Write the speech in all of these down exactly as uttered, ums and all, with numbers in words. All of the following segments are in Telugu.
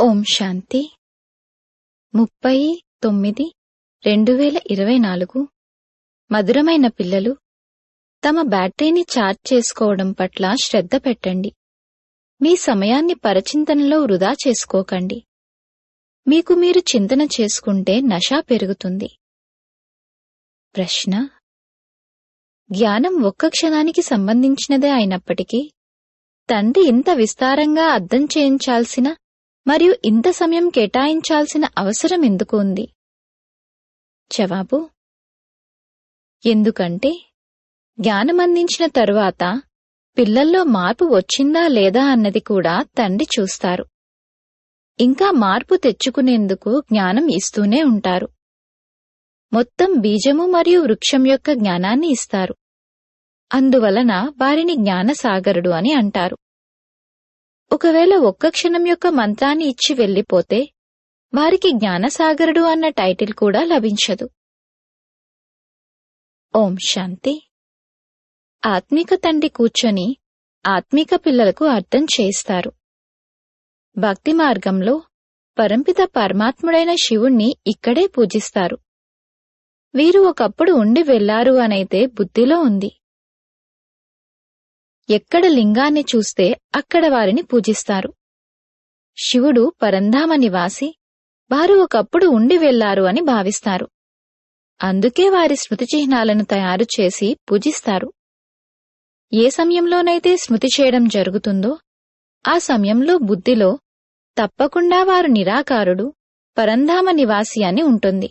ఓం శాంతి ముప్పై తొమ్మిది రెండు వేల ఇరవై నాలుగు మధురమైన పిల్లలు, తమ బ్యాటరీని ఛార్జ్ చేసుకోవడం పట్ల శ్రద్ధ పెట్టండి. మీ సమయాన్ని పరచింతనలో వృధా చేసుకోకండి. మీకు మీరు చింతన చేసుకుంటే నష పెరుగుతుంది. ప్రశ్న: జ్ఞానం ఒక్క క్షణానికి సంబంధించినదే అయినప్పటికీ తండ్రి ఇంత విస్తారంగా అర్థం చేయించాల్సిన మరియు ఇంత సమయం కేటాయించాల్సిన అవసరం ఎందుకు ఉంది? జవాబు: ఎందుకంటే జ్ఞానం అందించిన తరువాత పిల్లల్లో మార్పు వచ్చిందా లేదా అన్నది కూడా తండ్రి చూస్తారు. ఇంకా మార్పు తెచ్చుకునేందుకు జ్ఞానం ఇస్తూనే ఉంటారు. మొత్తం బీజము మరియు వృక్షం యొక్క జ్ఞానాన్ని ఇస్తారు. అందువలన వారిని జ్ఞానసాగరుడు అని అంటారు. ఒకవేళ ఒక్క క్షణం యొక్క మంత్రాన్ని ఇచ్చి వెళ్లిపోతే వారికి జ్ఞానసాగరుడు అన్న టైటిల్ కూడా లభించదు. ఓం శాంతి. ఆత్మిక తండ్రి కూర్చొని ఆత్మిక పిల్లలకు అర్థం చేయిస్తారు. భక్తి మార్గంలో పరంపిత పరమాత్ముడైన శివుణ్ణి ఇక్కడే పూజిస్తారు. వీరు ఒకప్పుడు ఉండి వెళ్లారు అనైతే బుద్ధిలో ఉంది. ఎక్కడ లింగాన్ని చూస్తే అక్కడ వారిని పూజిస్తారు. శివుడు పరంధామ నివాసి, వారు ఒకప్పుడు ఉండి వెళ్లారు అని భావిస్తారు. అందుకే వారి స్మృతి చిహ్నాలను తయారు చేసి పూజిస్తారు. ఏ సమయంలోనైతే స్మృతి చేయడం జరుగుతుందో ఆ సమయంలో బుద్ధిలో తప్పకుండా వారు నిరాకారుడు, పరంధామ నివాసి అని ఉంటుంది.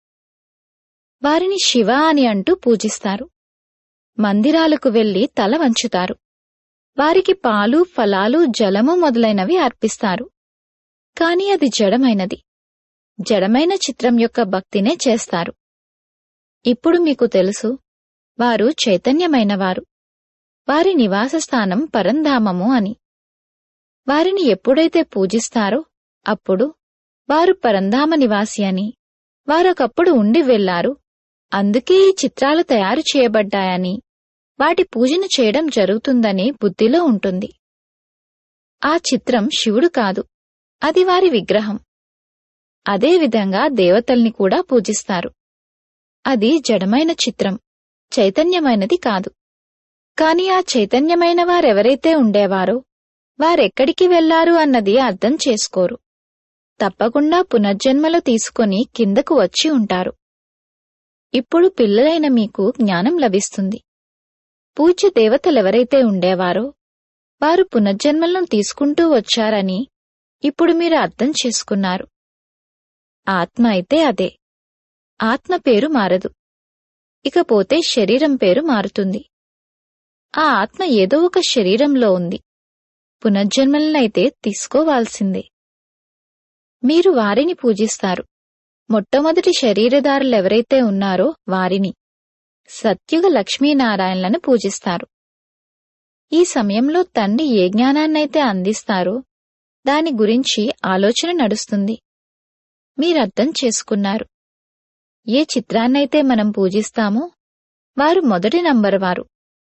వారిని శివ అని అంటూ పూజిస్తారు. మందిరాలకు వెళ్లి తల వంచుతారు. వారికి పాలు, ఫలాలు, జలము మొదలైనవి అర్పిస్తారు. కాని అది జడమైనది. జడమైన చిత్రం యొక్క భక్తినే చేస్తారు. ఇప్పుడు మీకు తెలుసు, వారు చైతన్యమైనవారు. వారి నివాస స్థానం పరంధామము అని. వారిని ఎప్పుడైతే పూజిస్తారో అప్పుడు వారు పరంధామ నివాసి అని, వారొకప్పుడు ఉండి వెళ్లారు, అందుకే ఈ చిత్రాలు తయారు చేయబడ్డాయని, వాటి పూజను చేయడం జరుగుతుందని బుద్ధిలో ఉంటుంది. ఆ చిత్రం శివుడు కాదు, అది వారి విగ్రహం. అదేవిధంగా దేవతల్ని కూడా పూజిస్తారు. అది జడమైన చిత్రం, చైతన్యమైనది కాదు. కాని ఆ చైతన్యమైన వారెవరైతే ఉండేవారో వారెక్కడికి వెళ్లారు అన్నది అర్థం చేసుకోరు. తప్పకుండా పునర్జన్మలు తీసుకొని కిందకు వచ్చి ఉంటారు. ఇప్పుడు పిల్లలైన మీకు జ్ఞానం లభిస్తుంది. పూజ్య దేవతలెవరైతే ఉండేవారో వారు పునర్జన్మలను తీసుకుంటూ వచ్చారని ఇప్పుడు మీరు అర్థం చేసుకున్నారు. ఆత్మ అయితే అదే. ఆత్మ పేరు మారదు. ఇకపోతే శరీరం పేరు మారుతుంది. ఆ ఆత్మ ఏదో ఒక శరీరంలో ఉంది. పునర్జన్మలనైతే తీసుకోవాల్సిందే. మీరు వారిని పూజిస్తారు. మొట్టమొదటి శరీరధారులెవరైతే ఉన్నారో వారిని, సత్యుగ లక్ష్మీనారాయణలను పూజిస్తారు. ఈ సమయంలో తండ్రి ఏ జ్ఞానాన్నైతే అందిస్తారో దాని గురించి ఆలోచన నడుస్తుంది. మీరర్థం చేసుకున్నారు. ఏ చిత్రాన్నైతే మనం పూజిస్తామో వారు మొదటి నంబరు వారు.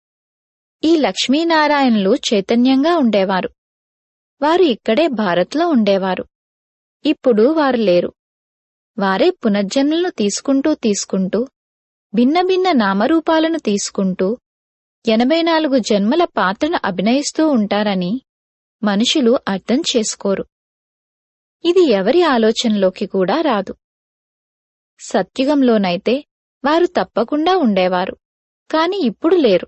ఈ లక్ష్మీనారాయణులు చైతన్యంగా ఉండేవారు. వారు ఇక్కడే భారత్లో ఉండేవారు. ఇప్పుడు వారు లేరు. వారే పునర్జన్మలను తీసుకుంటూ తీసుకుంటూ భిన్న భిన్న నామరూపాలను తీసుకుంటూ ఎనభై నాలుగు జన్మల పాత్రను అభినయిస్తూ ఉంటారని మనుషులు అర్థం చేసుకోరు. ఇది ఎవరి ఆలోచనలోకి కూడా రాదు. సత్యుగంలోనైతే వారు తప్పకుండా ఉండేవారు, కాని ఇప్పుడు లేరు.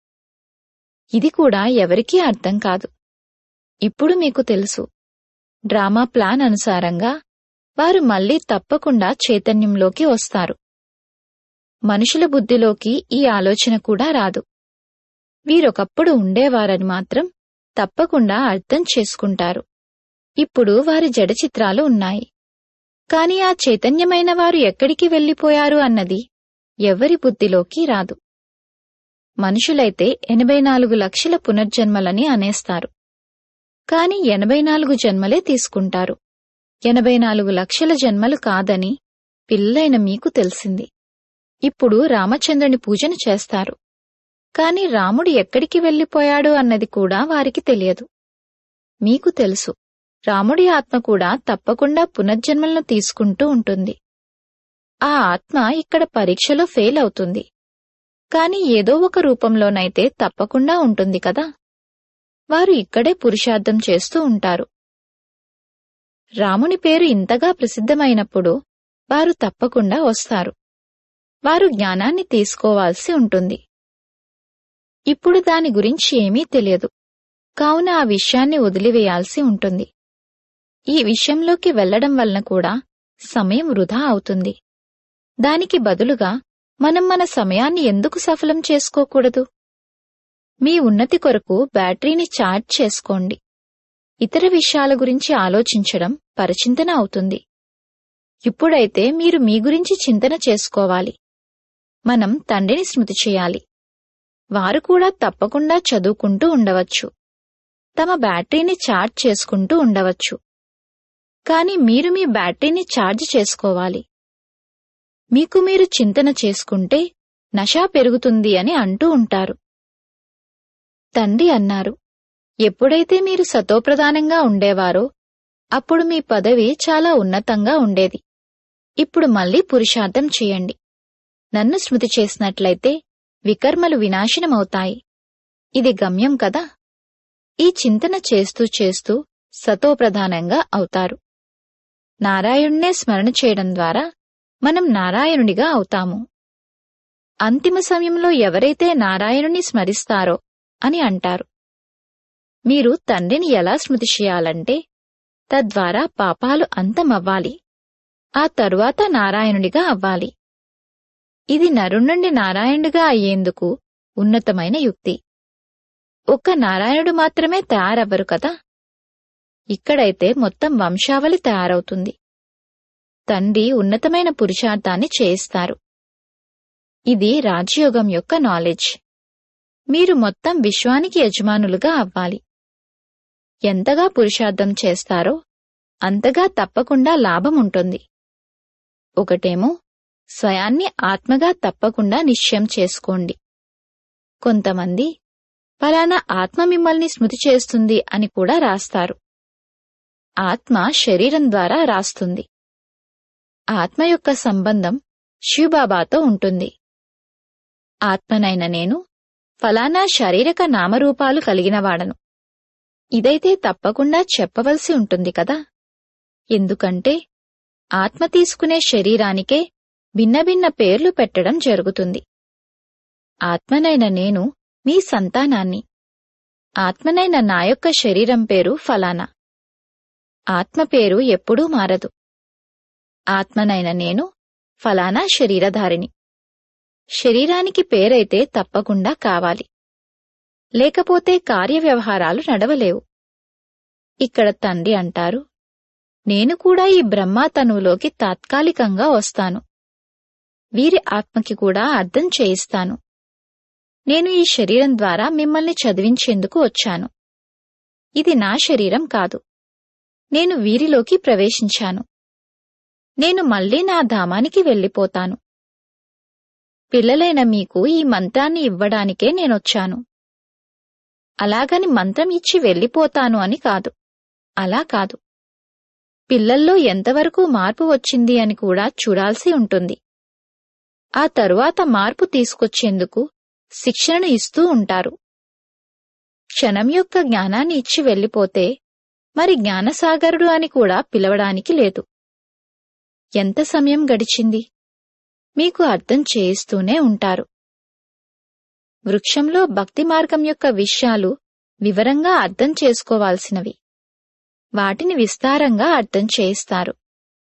ఇది కూడా ఎవరికీ అర్థం కాదు. ఇప్పుడు మీకు తెలుసు. డ్రామా ప్లాన్ అనుసారంగా వారు మళ్లీ తప్పకుండా చైతన్యంలోకి వస్తారు. మనుషుల బుద్ధిలోకి ఈ ఆలోచన కూడా రాదు. వీరొకప్పుడు ఉండేవారని మాత్రం తప్పకుండా అర్థం చేసుకుంటారు. ఇప్పుడు వారి జడ చిత్రాలు ఉన్నాయి. కాని ఆ చైతన్యమైన వారు ఎక్కడికి వెళ్లిపోయారు అన్నది ఎవరి బుద్ధిలోకి రాదు. మనుషులైతే ఎనభై నాలుగు లక్షల పునర్జన్మలని అనేస్తారు. కాని ఎనభై నాలుగు జన్మలే తీసుకుంటారు. ఎనభై నాలుగు లక్షల జన్మలు కాదని పిల్లైన మీకు తెలిసింది. ఇప్పుడు రామచంద్రుని పూజను చేస్తారు. కాని రాముడు ఎక్కడికి వెళ్లిపోయాడు అన్నది కూడా వారికి తెలియదు. మీకు తెలుసు, రాముడి ఆత్మ కూడా తప్పకుండా పునర్జన్మలను తీసుకుంటూ ఉంటుంది. ఆ ఆత్మ ఇక్కడ పరీక్షలో ఫెయిల్ అవుతుంది, కాని ఏదో ఒక రూపంలోనైతే తప్పకుండా ఉంటుంది కదా. వారు ఇక్కడే పురుషార్థం చేస్తూ ఉంటారు. రాముని పేరు ఇంతగా ప్రసిద్ధమైనప్పుడు వారు తప్పకుండా వస్తారు. వారు జ్ఞానాన్ని తీసుకోవాల్సి ఉంటుంది. ఇప్పుడు దాని గురించి ఏమీ తెలియదు, కావున ఆ విషయాన్ని వదిలివేయాల్సి ఉంటుంది. ఈ విషయంలోకి వెళ్లడం వలన కూడా సమయం వృధా అవుతుంది. దానికి బదులుగా మనం మన సమయాన్ని ఎందుకు సఫలం చేసుకోకూడదు? మీ ఉన్నతి కొరకు బ్యాటరీని ఛార్జ్ చేసుకోండి. ఇతర విషయాల గురించి ఆలోచించడం పరచింతన అవుతుంది. ఇప్పుడైతే మీరు మీ గురించి చింతన చేసుకోవాలి. మనం తండ్రిని స్మృతి చేయాలి. వారు కూడా తప్పకుండా చదువుకుంటూ ఉండవచ్చు, తమ బ్యాటరీని ఛార్జ్ చేసుకుంటూ ఉండవచ్చు. కాని మీరు మీ బ్యాటరీని ఛార్జ్ చేసుకోవాలి. మీకు మీరు చింతన చేసుకుంటే నషా పెరుగుతుంది అని అంటూ ఉంటారు. తండ్రి అన్నారు, ఎప్పుడైతే మీరు సతోప్రధానంగా ఉండేవారో అప్పుడు మీ పదవి చాలా ఉన్నతంగా ఉండేది. ఇప్పుడు మళ్లీ పురుషార్థం చేయండి. నన్ను స్మృతి చేసినట్లయితే వికర్మలు వినాశనమవుతాయి. ఇది గమ్యం కదా. ఈ చింతన చేస్తూ చేస్తూ సతోప్రధానంగా అవుతారు. నారాయణుణ్ణే స్మరణ చేయడం ద్వారా మనం నారాయణునిగా అవుతాము. అంతిమ సమయంలో ఎవరైతే నారాయణుని స్మరిస్తారో అని అంటారు. మీరు తండ్రిని ఎలా స్మృతి చేయాలంటే తద్వారా పాపాలు అంతమవ్వాలి, ఆ తరువాత నారాయణుడిగా అవ్వాలి. ఇది నరుణ్ణి నారాయణుడిగా అయ్యేందుకు ఉన్నతమైన యుక్తి. ఒక్క నారాయణుడు మాత్రమే తయారవ్వరు కదా. ఇక్కడైతే మొత్తం వంశావళి తయారవుతుంది. తండ్రి ఉన్నతమైన పురుషార్థాన్ని చేయిస్తారు. ఇది రాజయోగం యొక్క నాలెడ్జ్. మీరు మొత్తం విశ్వానికి యజమానులుగా అవ్వాలి. ఎంతగా పురుషార్థం చేస్తారో అంతగా తప్పకుండా లాభం ఉంటుంది. ఒకటేమో స్వయాన్ని ఆత్మగా తప్పకుండా నిశ్చయం చేసుకోండి. కొంతమంది ఫలానా ఆత్మ మిమ్మల్ని స్మృతి చేస్తుంది అని కూడా రాస్తారు. ఆత్మ శరీరం ద్వారా రాస్తుంది. ఆత్మ యొక్క సంబంధం శివబాబాతో ఉంటుంది. ఆత్మనైన నేను ఫలానా శారీరక నామరూపాలు కలిగినవాడను. ఇదైతే తప్పకుండా చెప్పవలసి ఉంటుంది కదా. ఎందుకంటే ఆత్మ తీసుకునే శరీరానికే భిన్న భిన్న పేర్లు పెట్టడం జరుగుతుంది. ఆత్మనైన నేను మీ సంతానాన్ని. ఆత్మనైన నా యొక్క శరీరం పేరు ఫలానా. ఆత్మ పేరు ఎప్పుడూ మారదు. ఆత్మనైన నేను ఫలానా శరీరధారిని. శరీరానికి పేరైతే తప్పకుండా కావాలి, లేకపోతే కార్యవ్యవహారాలు నడవలేవు. ఇక్కడ తండ్రి అంటారు, నేను కూడా ఈ బ్రహ్మాతనువులోకి తాత్కాలికంగా వస్తాను. వీరి ఆత్మకి కూడా అర్థం చేయిస్తాను. నేను ఈ శరీరం ద్వారా మిమ్మల్ని చదివించేందుకు వచ్చాను. ఇది నా శరీరం కాదు. నేను వీరిలోకి ప్రవేశించాను. నేను మళ్లీ నా ధామానికి వెళ్ళిపోతాను. పిల్లలైన మీకు ఈ మంత్రాన్ని ఇవ్వడానికే నేనొచ్చాను. అలాగని మంత్రం ఇచ్చి వెళ్ళిపోతాను అని కాదు. అలా కాదు. పిల్లల్లో ఎంతవరకు మార్పు వచ్చింది అని కూడా చూడాల్సి ఉంటుంది. ఆ తరువాత మార్పు తీసుకొచ్చేందుకు శిక్షణను ఇస్తూ ఉంటారు. క్షణం యొక్క జ్ఞానాన్ని ఇచ్చి వెళ్ళిపోతే మరి జ్ఞానసాగరుడు అని కూడా పిలవడానికి లేదు. ఎంత సమయం గడిచింది? మీకు అర్థం చేయిస్తూనే ఉంటారు. వృక్షంలో భక్తి మార్గం యొక్క విషయాలు వివరంగా అర్థం చేసుకోవాల్సినవి. వాటిని విస్తారంగా అర్థం చేయిస్తారు.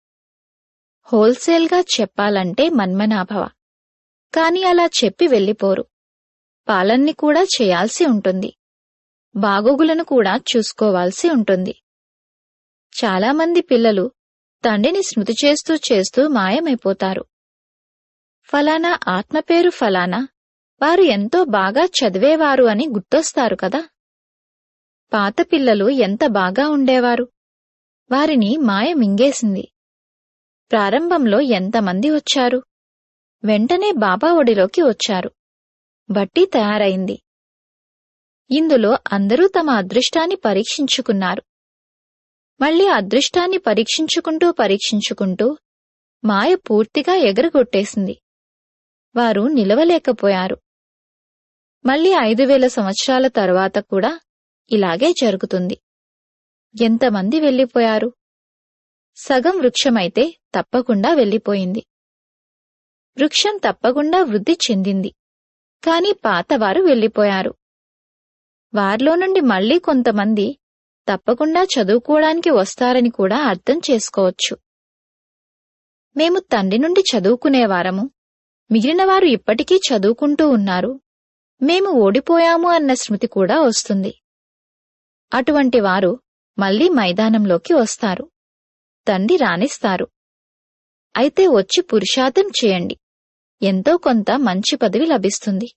హోల్సేల్గా చెప్పాలంటే మన్మనాభవ. కాని అలా చెప్పి వెళ్ళిపోరు. పాలన్ని కూడా చేయాల్సి ఉంటుంది. బాగోగులను కూడా చూసుకోవాల్సి ఉంటుంది. చాలామంది పిల్లలు తండ్రిని స్మృతి చేస్తూ చేస్తూ మాయమైపోతారు. ఫలానా ఆత్మ పేరు ఫలానా, వారు ఎంతో బాగా చదివేవారు అని గుర్తొస్తారు కదా. పాత పిల్లలు ఎంత బాగా ఉండేవారు. వారిని మాయ మింగేసింది. ప్రారంభంలో ఎంతమంది వచ్చారు. వెంటనే బాబా ఒడిలోకి వచ్చారు. బట్టి తయారైంది. ఇందులో అందరూ తమ అదృష్టాన్ని పరీక్షించుకున్నారు. మళ్ళీ అదృష్టాన్ని పరీక్షించుకుంటూ పరీక్షించుకుంటూ మాయ పూర్తిగా ఎగరగొట్టేసింది. వారు నిలవలేకపోయారు. మళ్ళీ ఐదు వేల సంవత్సరాల తరువాత కూడా ఇలాగే జరుగుతుంది. ఎంతమంది వెళ్ళిపోయారు? సగం వృక్షమైతే తప్పకుండా వెళ్ళిపోయింది. వృక్షం తప్పకుండా వృద్ధి చెందింది. కాని పాతవారు వెళ్ళిపోయారు. వారిలో నుండి మళ్లీ కొంతమంది తప్పకుండా చదువుకోవడానికి వస్తారని కూడా అర్థం చేసుకోవచ్చు. మేము తండ్రి నుండి చదువుకునేవారము, మిగిలినవారు ఇప్పటికీ చదువుకుంటూ ఉన్నారు, మేము ఓడిపోయాము అన్న స్మృతి కూడా వస్తుంది. అటువంటి వారు మళ్లీ మైదానంలోకి వస్తారు. తండ్రి రాణిస్తారు. అయితే వచ్చి పురుషార్థం చేయండి, ఎంతో కొంత మంచి పదవి లభిస్తుంది.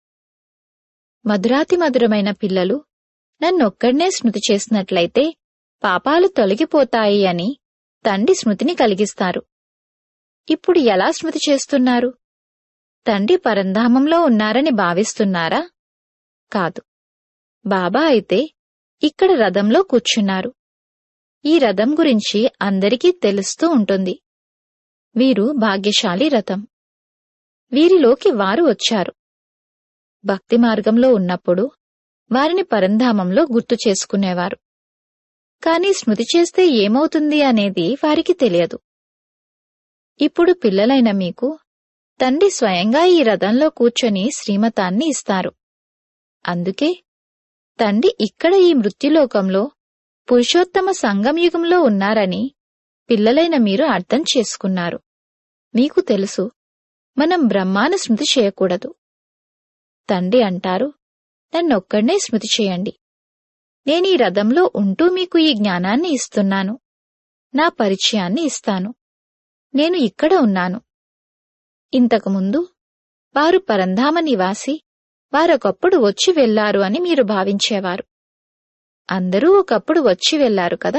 మధురాతి మధురమైన పిల్లలు నన్నొక్కడ్నే స్మృతి చేసినట్లయితే పాపాలు తొలగిపోతాయి అని తండ్రి స్మృతిని కలిగిస్తారు. ఇప్పుడు ఎలా స్మృతి చేస్తున్నారు? తండ్రి పరంధామంలో ఉన్నారని భావిస్తున్నారా? కాదు. బాబా అయితే ఇక్కడ రథంలో కూర్చున్నారు. ఈ రథం గురించి అందరికీ తెలుస్తూ ఉంటుంది. వీరు భాగ్యశాలి రథం. వీరిలోకి వారు వచ్చారు. భక్తి మార్గంలో ఉన్నప్పుడు వారిని పరంధామంలో గుర్తు చేసుకునేవారు. కాని స్మృతి చేస్తే ఏమవుతుంది అనేది వారికి తెలియదు. ఇప్పుడు పిల్లలైన మీకు తండ్రి స్వయంగా ఈ రథంలో కూర్చొని శ్రీమతాన్ని ఇస్తారు. అందుకే తండ్రి ఇక్కడ ఈ మృత్యులోకంలో పురుషోత్తమ సంగమయుగంలో ఉన్నారని పిల్లలైన మీరు అర్థం చేసుకున్నారు. మీకు తెలుసు, మనం బ్రహ్మాను స్మృతి చేయకూడదు. తండ్రి అంటారు, నన్నొక్కడ్నే స్మృతి చేయండి. నేనీ రథంలో ఉంటూ మీకు ఈ జ్ఞానాన్ని ఇస్తున్నాను, నా పరిచయాన్ని ఇస్తాను. నేను ఇక్కడ ఉన్నాను. ఇంతకుముందు వారు పరంధామ నివాసి, వారొకప్పుడు వచ్చి వెళ్లారు అని మీరు భావించేవారు. అందరూ ఒకప్పుడు వచ్చి వెళ్లారు కదా.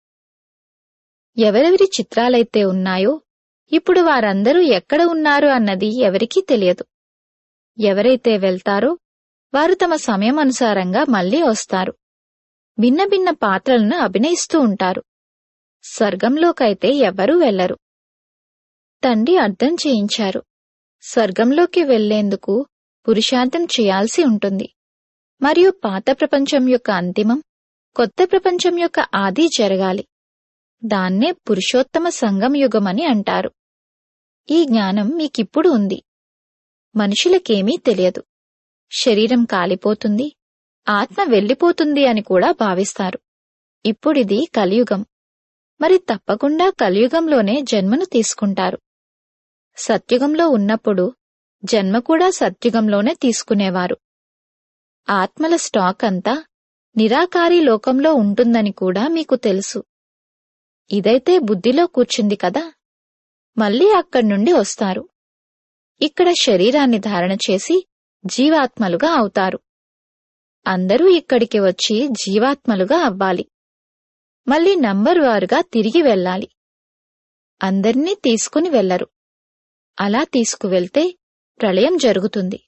ఎవరెవరి చిత్రాలైతే ఉన్నాయో ఇప్పుడు వారందరూ ఎక్కడ ఉన్నారు అన్నది ఎవరికీ తెలియదు. ఎవరైతే వెళ్తారో వారు తమ సమయం అనుసారంగా మళ్లీ వస్తారు. భిన్న భిన్న పాత్రలను అభినయిస్తూ ఉంటారు. స్వర్గంలోకైతే ఎవ్వరూ వెళ్లరు. తండ్రి అర్థం చేయించారు, స్వర్గంలోకి వెళ్లేందుకు పురుషార్థం చేయాల్సి ఉంటుంది. మరియు పాత ప్రపంచం యొక్క అంతిమం, కొత్త ప్రపంచం యొక్క ఆది జరగాలి. దాన్నే పురుషోత్తమ సంగమ యుగమని అంటారు. ఈ జ్ఞానం మీకిప్పుడు ఉంది. మనుషులకేమీ తెలియదు. శరీరం కాలిపోతుంది, ఆత్మ వెళ్లిపోతుంది అని కూడా భావిస్తారు. ఇప్పుడిది కలియుగం. మరి తప్పకుండా కలియుగంలోనే జన్మను తీసుకుంటారు. సత్యుగంలో ఉన్నప్పుడు జన్మ కూడా సత్యుగంలోనే తీసుకునేవారు. ఆత్మల స్టాక్ అంతా నిరాకారి లోకంలో ఉంటుందని కూడా మీకు తెలుసు. ఇదైతే బుద్ధిలో కూర్చుంది కదా. మళ్లీ అక్కడ్నుండి వస్తారు. ఇక్కడ శరీరాన్ని ధారణ చేసి జీవాత్మలుగా అవుతారు. అందరూ ఇక్కడికి వచ్చి జీవాత్మలుగా అవ్వాలి. మళ్లీ నంబర్ వారుగా తిరిగి వెళ్లాలి. అందర్నీ తీసుకుని వెళ్లరు. అలా తీసుకువెళ్తే ప్రళయం జరుగుతుంది.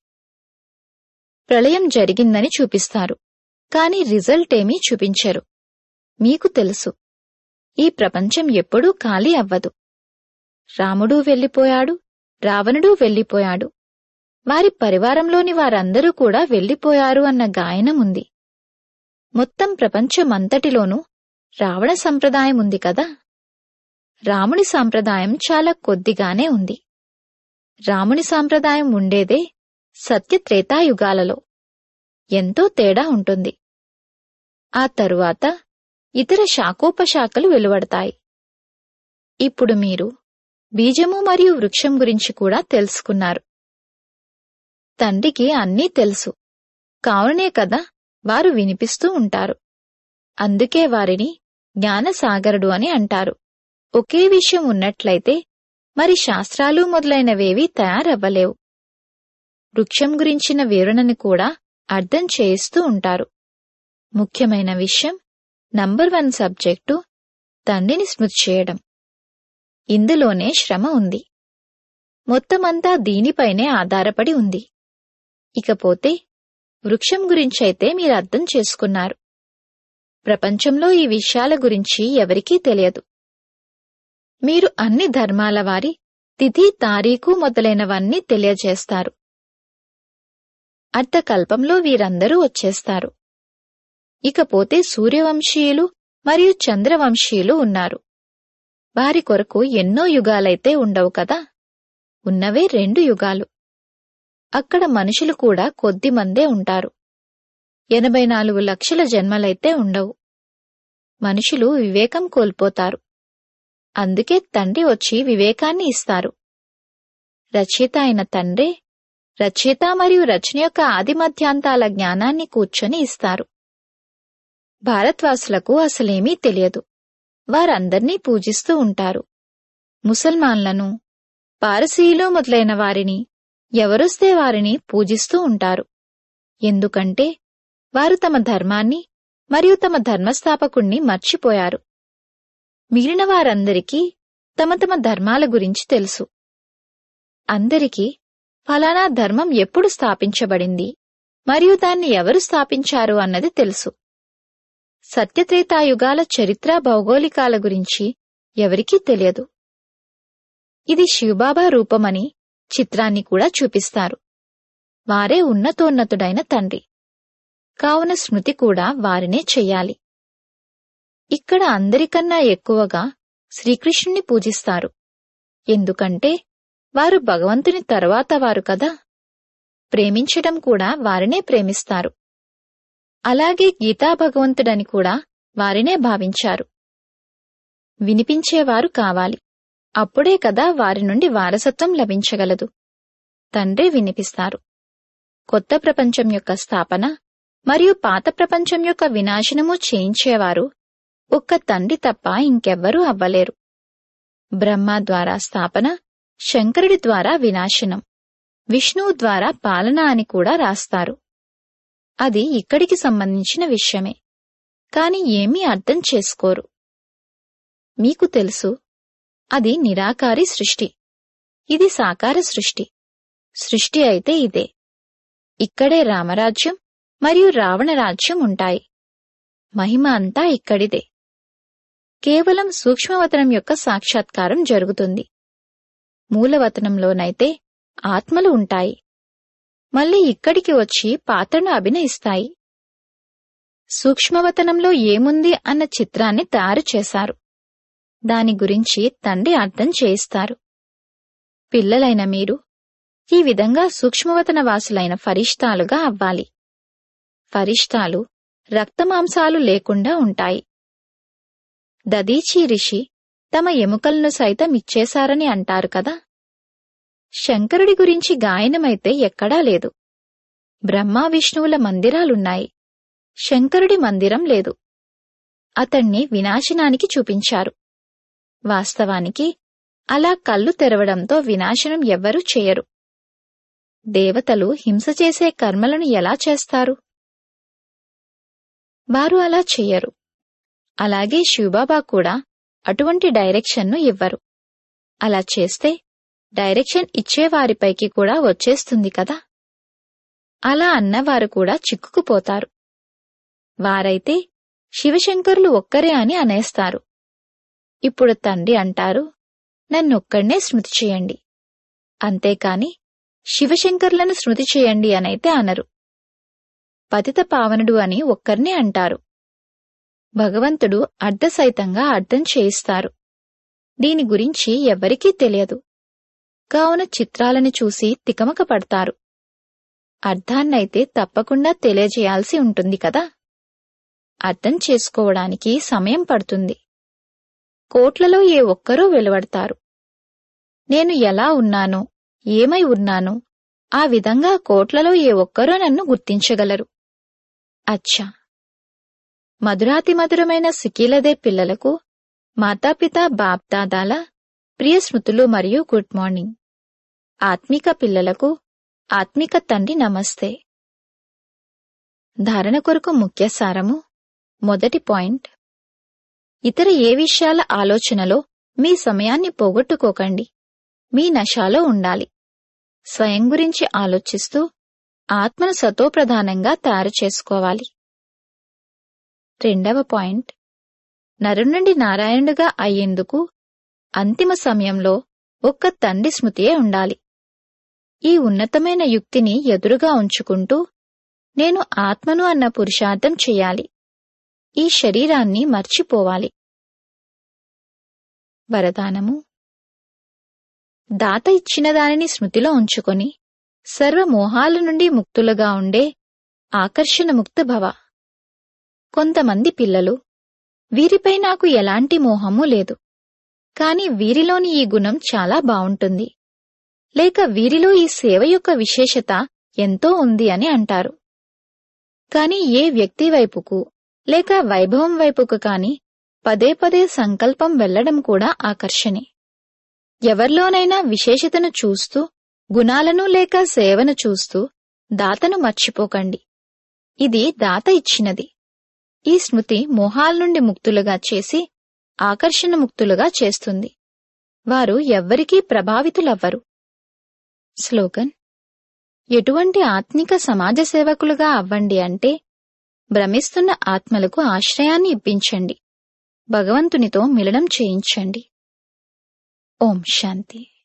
ప్రళయం జరిగిందని చూపిస్తారు, కాని రిజల్ట్ ఏమీ చూపించరు. మీకు తెలుసు, ఈ ప్రపంచం ఎప్పుడూ ఖాళీ అవ్వదు. రాముడూ వెళ్లిపోయాడు, రావణుడూ వెళ్లిపోయాడు, వారి పరివారంలోని వారందరూ కూడా వెళ్లిపోయారు అన్న గాయనముంది. మొత్తం ప్రపంచమంతటిలోనూ రావణ సంప్రదాయం ఉంది కదా. రాముని సాంప్రదాయం చాలా కొద్దిగానే ఉంది. రాముని సాంప్రదాయం ఉండేదే సత్యత్రేతాయుగాలలో. ఎంతో తేడా ఉంటుంది. ఆ తరువాత ఇతర శాఖోపశాఖలు వెలువడతాయి. ఇప్పుడు మీరు బీజము మరియు వృక్షం గురించి కూడా తెలుసుకున్నారు. తండ్రికి అన్నీ తెలుసు, కావునే కదా వారు వినిపిస్తూ ఉంటారు. అందుకే వారిని జ్ఞానసాగరుడు అని అంటారు. ఒకే విషయం ఉన్నట్లయితే మరి శాస్త్రాలు మొదలైనవేవీ తయారవ్వలేవు. వృక్షం గురించిన వివరణని కూడా అర్థం చేయిస్తూ ఉంటారు. ముఖ్యమైన విషయం నంబర్ వన్ సబ్జెక్టు తండ్రిని స్మృతి చేయడం. ఇందులోనే శ్రమ ఉంది. మొత్తమంతా దీనిపైనే ఆధారపడి ఉంది. ఇకపోతే వృక్షం గురించైతే మీరు అర్థం చేసుకున్నారు. ప్రపంచంలో ఈ విషయాల గురించి ఎవరికీ తెలియదు. మీరు అన్ని ధర్మాల వారి తిథి తారీఖు మొదలైనవన్నీ తెలియజేస్తారు. అర్ధకల్పంలో వీరందరూ వచ్చేస్తారు. ఇకపోతే సూర్యవంశీయులు మరియు చంద్రవంశీయులు ఉన్నారు. వారి కొరకు ఎన్నో యుగాలైతే ఉండవు కదా, ఉన్నవే రెండు యుగాలు. అక్కడ మనుషులు కూడా కొద్దిమందే ఉంటారు. ఎనభై నాలుగు లక్షల జన్మలైతే ఉండవు. మనుషులు వివేకం కోల్పోతారు. అందుకే తండ్రి వచ్చి వివేకాన్ని ఇస్తారు. రచయిత అయిన తండ్రే రచయిత మరియు రచన యొక్క ఆదిమధ్యాంతాల జ్ఞానాన్ని కూర్చొని ఇస్తారు. భారత్వాసులకు అసలేమీ తెలియదు. వారందర్నీ పూజిస్తూ ఉంటారు. ముసల్మాన్లను, పారసీయులు మొదలైన వారిని, ఎవరొస్తే వారిని పూజిస్తూ ఉంటారు. ఎందుకంటే వారు తమ ధర్మాన్ని మరియు తమ ధర్మస్థాపకుణ్ణి మర్చిపోయారు. మిగిలిన వారందరికీ తమ తమ ధర్మాల గురించి తెలుసు. అందరికీ ఫలానా ధర్మం ఎప్పుడు స్థాపించబడింది మరియు దాన్ని ఎవరు స్థాపించారు అన్నది తెలుసు. సత్యత్రేతాయుగాల చరిత్ర భౌగోళికాల గురించి ఎవరికీ తెలియదు. ఇది శివబాబా రూపమని చిత్రాన్ని కూడా చూపిస్తారు. వారే ఉన్నతోన్నతుడైన తండ్రి. కావున స్మృతి కూడా వారినే చెయ్యాలి. ఇక్కడ అందరికన్నా ఎక్కువగా శ్రీకృష్ణుని పూజిస్తారు. ఎందుకంటే వారు భగవంతుని తరువాత వారు కదా. ప్రేమించడం కూడా వారినే ప్రేమిస్తారు. అలాగే గీతా భగవంతుడని కూడా వారినే భావించారు. వినిపించేవారు కావాలి. అప్పుడే కదా వారి నుండి వారసత్వం లభించగలదు. తండ్రే వినిపిస్తారు. కొత్త ప్రపంచం యొక్క స్థాపన మరియు పాత ప్రపంచం యొక్క వినాశనము చేయించేవారు ఒక్క తండ్రి తప్ప ఇంకెవ్వరూ అవ్వలేరు. బ్రహ్మ ద్వారా స్థాపన, శంకరుడి ద్వారా వినాశనం, విష్ణువు ద్వారా పాలన అని కూడా రాస్తారు. అది ఇక్కడికి సంబంధించిన విషయమే. కాని ఏమీ అర్థం చేసుకోరు. మీకు తెలుసు, అది నిరాకారి సృష్టి, ఇది సాకార సృష్టి. సృష్టి అయితే ఇదే. ఇక్కడే రామరాజ్యం మరియు రావణ రాజ్యం ఉంటాయి. మహిమ అంతా ఇక్కడిదే. కేవలం సూక్ష్మవతనం యొక్క సాక్షాత్కారం జరుగుతుంది. మూలవతనంలోనైతే ఆత్మలు ఉంటాయి. మళ్ళీ ఇక్కడికి వచ్చి పాత్రను అభినయిస్తాయి. సూక్ష్మవతనంలో ఏముంది అన్న చిత్రాన్ని తయారు చేశారు. దాని గురించి తండ్రి అర్థం చేయిస్తారు. పిల్లలైన మీరు ఈ విధంగా సూక్ష్మవతన వాసులైన ఫరిష్తాలుగా అవ్వాలి. ఫరిష్తాలు రక్తమాంసాలు లేకుండా ఉంటాయి. దదీచి రిషి తమ ఎముకలను సైతం ఇచ్చేశారని అంటారు కదా. శంకరుడి గురించి గాయనమైతే ఎక్కడా లేదు. బ్రహ్మ విష్ణువుల మందిరాలున్నాయి. శంకరుడి మందిరం లేదు. అతణ్ణి వినాశనానికి చూపించారు. వాస్తవానికి అలా కళ్ళు తెరవడంతో వినాశనం ఎవ్వరూ చేయరు. దేవతలు హింస చేసే కర్మలను ఎలా చేస్తారు? వారు అలా చెయ్యరు. అలాగే శివబాబా కూడా అటువంటి డైరెక్షన్ను ఇవ్వరు. అలా చేస్తే డైరెక్షన్ ఇచ్చేవారిపైకి కూడా వచ్చేస్తుంది కదా. అలా అన్నవారు కూడా చిక్కుకుపోతారు. వారైతే శివశంకరులు ఒక్కరే అని అనేస్తారు. ఇప్పుడు తండ్రి అంటారు, నన్నొక్కడ్నే స్మృతి చేయండి. అంతేకాని శివశంకర్లను స్మృతి చేయండి అనైతే అనరు. పతిత పావనుడు అని ఒక్కర్నే అంటారు. భగవంతుడు అర్ధసైతంగా అర్థం చేయిస్తారు. దీని గురించి ఎవ్వరికీ తెలియదు. కావున చిత్రాలను చూసి తికమక పడతారు. అర్థాన్నైతే తప్పకుండా తెలియజేయాల్సి ఉంటుంది కదా. అర్థం చేసుకోవడానికి సమయం పడుతుంది. కోట్లలో ఏ ఒక్కరూ వెలువడతారు. నేను ఎలా ఉన్నానో, ఏమై ఉన్నానో ఆ విధంగా కోట్లలో ఏ ఒక్కరో నన్ను గుర్తించగలరు. అచ్చా, మధురాతి మధురమైన సికీలదే పిల్లలకు మాతాపిత బాప్దాదాల ప్రియ స్మృతులు మరియు గుడ్ మార్నింగ్. ఆత్మిక పిల్లలకు ఆత్మిక తండ్రి నమస్తే. ధారణ కొరకు ముఖ్య సారము. మొదటి పాయింట్, ఇతర ఏ విషయాల ఆలోచనలో మీ సమయాన్ని పోగొట్టుకోకండి. మీ నశాలో ఉండాలి. స్వయం గురించి ఆలోచిస్తూ ఆత్మను సతోప్రధానంగా తయారు చేసుకోవాలి. రెండవ పాయింట్, నరు నుండి నారాయణుడిగా అయ్యేందుకు అంతిమ సమయంలో ఒక్క తండ్రి స్మృతియే ఉండాలి. ఈ ఉన్నతమైన యుక్తిని ఎదురుగా ఉంచుకుంటూ నేను ఆత్మను అన్న పురుషార్థం చెయ్యాలి. ఈ శరీరాన్ని మర్చిపోవాలి. వరదానము: దాత ఇచ్చిన దానిని స్మృతిలో ఉంచుకొని సర్వమోహాల నుండి ముక్తులుగా ఉండే ఆకర్షణముక్త భవ. కొంతమంది పిల్లలు, వీరిపై నాకు ఎలాంటి మోహమూ లేదు, కాని వీరిలోని ఈ గుణం చాలా బావుంటుంది, లేక వీరిలో ఈ సేవ యొక్క విశేషత ఎంతో ఉంది అని అంటారు. కాని ఏ వ్యక్తి వైపుకు లేక వైభవం వైపుకు కాని పదే పదే సంకల్పం వెళ్లడం కూడా ఆకర్షణే. ఎవర్లోనైనా విశేషతను చూస్తూ, గుణాలను లేక సేవను చూస్తూ దాతను మర్చిపోకండి. ఇది దాత ఇచ్చినది. ఈ స్మృతి మోహాల నుండి ముక్తులుగా చేసి ఆకర్షణ ముక్తులుగా చేస్తుంది. వారు ఎవ్వరికీ ప్రభావితులవ్వరు. స్లోగన్: ఎటువంటి ఆత్మిక సమాజ సేవకులుగా అవ్వండి అంటే భ్రమిస్తున్న ఆత్మలకు ఆశ్రయాన్ని ఇప్పించండి, భగవంతునితో మిలనం చేయించండి. ఓం శాంతి.